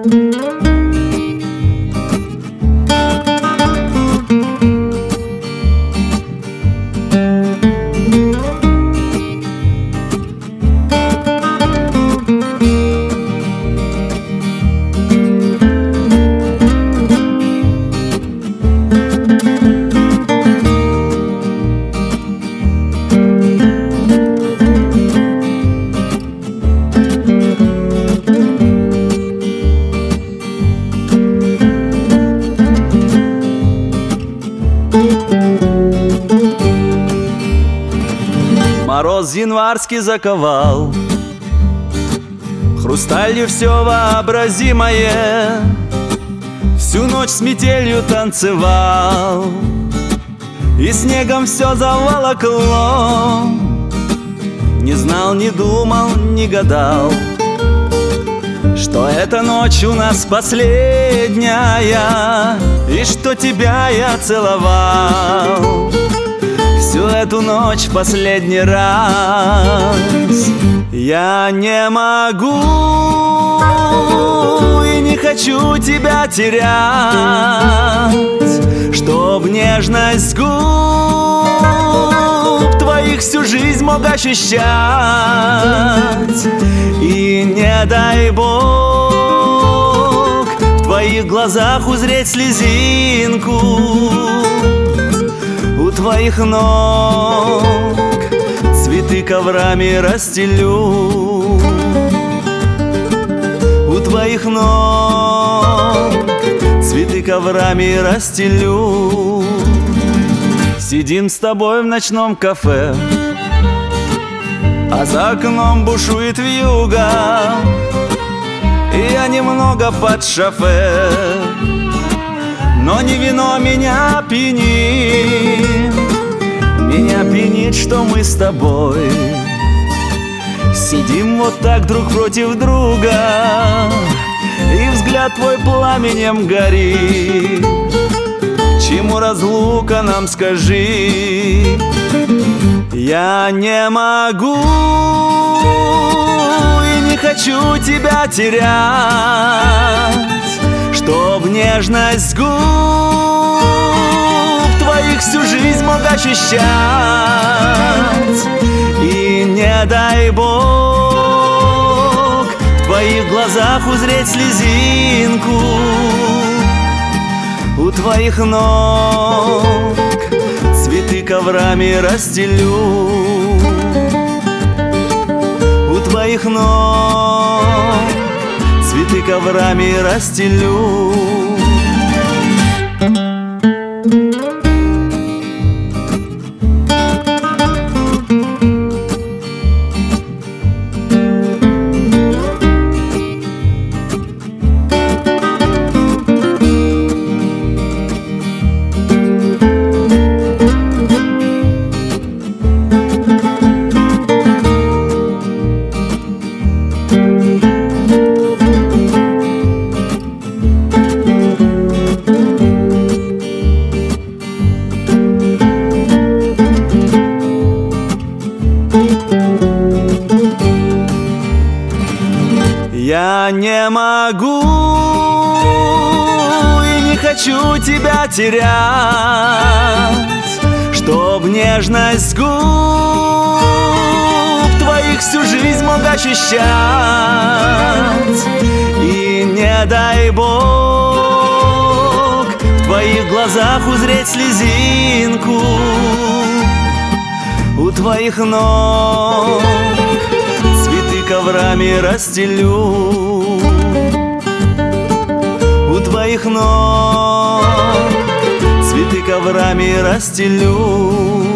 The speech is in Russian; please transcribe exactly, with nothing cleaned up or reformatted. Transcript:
Мороз январский заковал хрусталью все вообразимое, всю ночь с метелью танцевал, и снегом все заволокло. Не знал, не думал, не гадал, что эта ночь у нас последняя, и что тебя я целовал всю эту ночь последний раз. Я не могу и не хочу тебя терять, чтоб нежность губ твоих всю жизнь мог ощущать. И не дай Бог в твоих глазах узреть слезинку, у твоих ног цветы коврами расстелю, у твоих ног цветы коврами расстелю. Сидим с тобой в ночном кафе, а за окном бушует вьюга, и я немного под шофе, но не вино меня пьянит. Меня пьянит, что мы с тобой сидим вот так друг против друга, и взгляд твой пламенем горит. Чему разлука нам, скажи? Я не могу и не хочу тебя терять, чтоб нежность губ твоих всю жизнь мог ощущать. И не дай Бог в твоих глазах узреть слезинку, у твоих ног цветы коврами расстелю, у твоих ног цветы коврами расстелю. Я не могу и не хочу тебя терять, чтоб нежность губ твоих всю жизнь мог ощущать. И не дай Бог в твоих глазах узреть слезинку, у твоих ног коврами расстелю, у твоих ног цветы коврами расстелю.